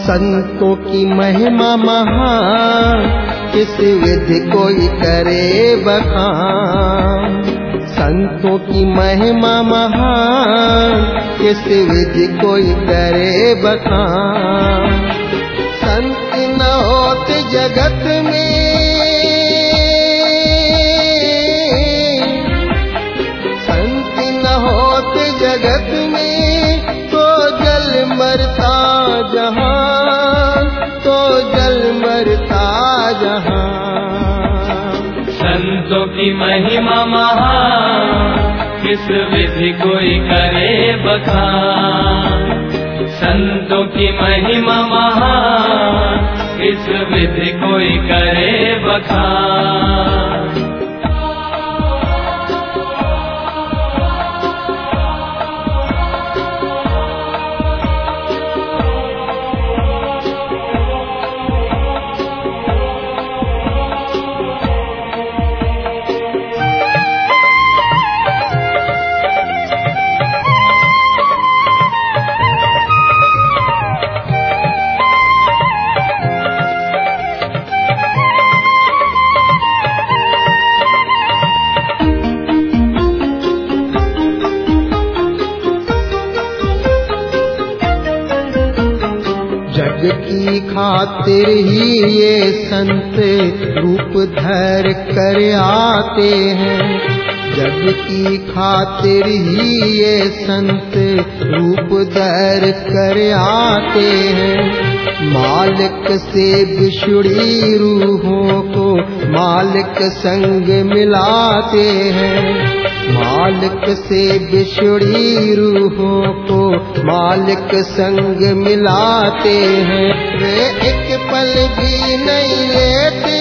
संतों की महिमा महान, किस विधि कोई करे बखान। संतों की महिमा महान, किस विधि कोई करे बखान। संत न होते जगत में, संत न होते जगत में, तो जल मरता जहान, तो जल मरता जहान। संतों की महिमा महान, किस विधि कोई करे बखान। संतों की महिमा महान, किस विधि कोई करे बखान। जग की खातिर ही ये संत रूप धर कर आते हैं। जग की खातिर ही ये संत रूप धर कर आते हैं। मालिक से बिछड़ी रूहों को मालिक संग मिलाते हैं। मालिक से बिछड़ी रूहों को मालिक संग मिलाते हैं। वे एक पल भी नहीं लेते,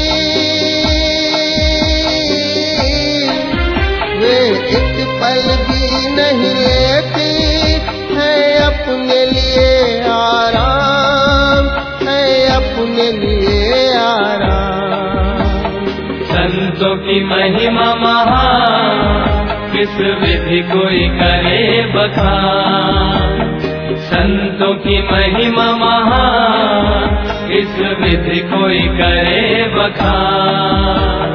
वे एक पल भी नहीं लेते हैं अपने लिए आराम, है अपने लिए आराम। संतों की महिमा महान, किस विधि कोई करे बखान। संतों की महिमा महान, किस विधि कोई करे बखान।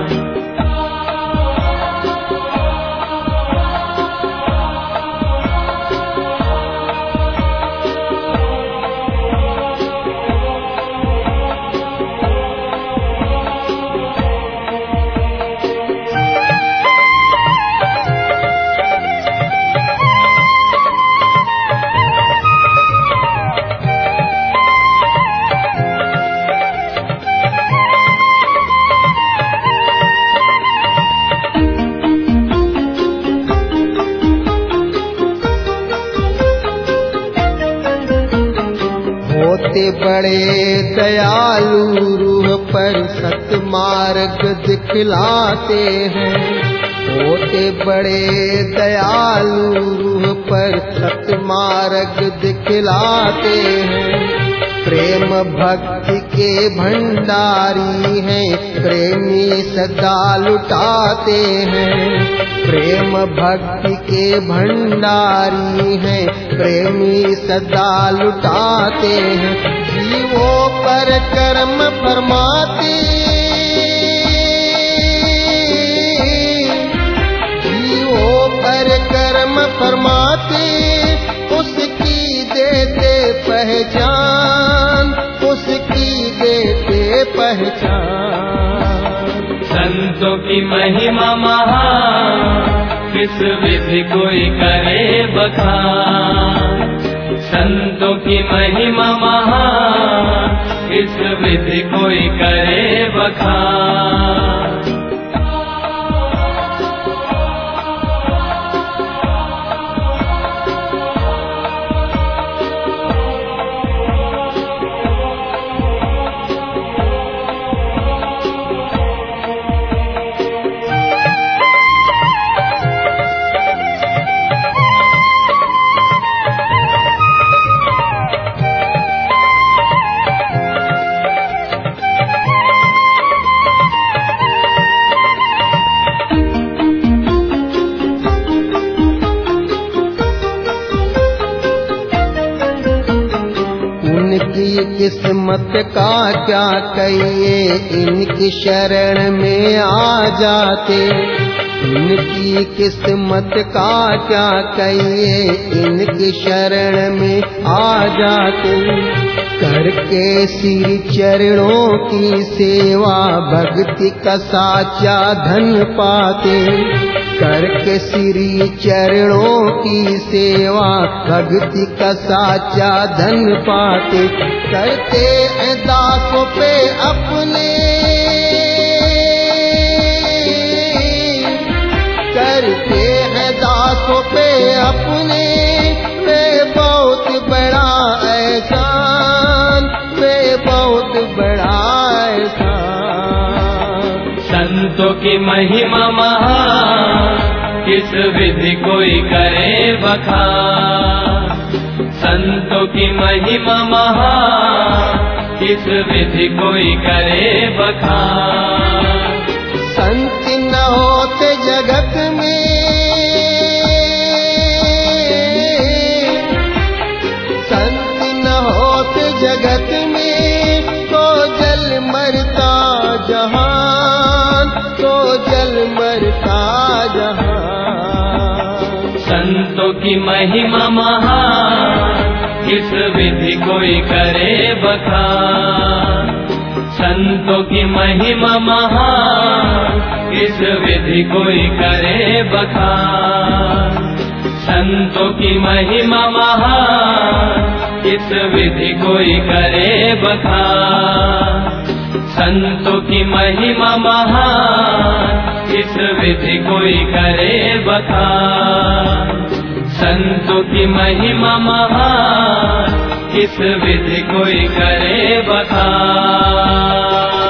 होते बड़े दयालु रूह पर सतमार्ग दिखलाते हैं। होते बड़े दयालु रूह पर सतमार्ग दिखलाते हैं। प्रेम भक्ति के भंडारी हैं, प्रेमी सदा लुटाते हैं। प्रेम भक्ति के भंडारी हैं, प्रेमी सदा लुटाते हैं। जीवों पर कर्म फरमाते, जीवों पर कर्म फरमाते, उसकी देते पहचान, उसकी देते पहचान। संतों की महिमा महान, किस विधि कोई करे बखान। संतों की महिमा महान, किस विधि कोई करे बखान। किस्मत का क्या कहिए, इनकी शरण में आ जाते। इनकी किस्मत का क्या कहिए, इनकी शरण में आ जाते। करके श्री चरणों की सेवा, भक्ति का साचा धन पाते। करके श्री चरणों की सेवा, भक्ति का साचा धन पाते। करते दासों पे अपने, करते हैं दासों पे अपने, वे बहुत बड़ा एहसान, वे बहुत बड़ा एहसान। संतों की महिमा महान, किस विधि कोई करे बखान। संतों की महिमा महान, किस विधि कोई करे बखान। संत न होते जगत में, संत न होते जगत में, तो जल मरता जहान, तो जल मरता जहान। संतों की महिमा महान, किस विधि कोई करे बखान। संतों की महिमा महान, किस विधि कोई करे बखान। संतों की महिमा महान, किस विधि कोई करे बखान। संतों की महिमा महान, किस विधि कोई करे बखान। संतों की महिमा महान, किस विधि कोई करे बखान।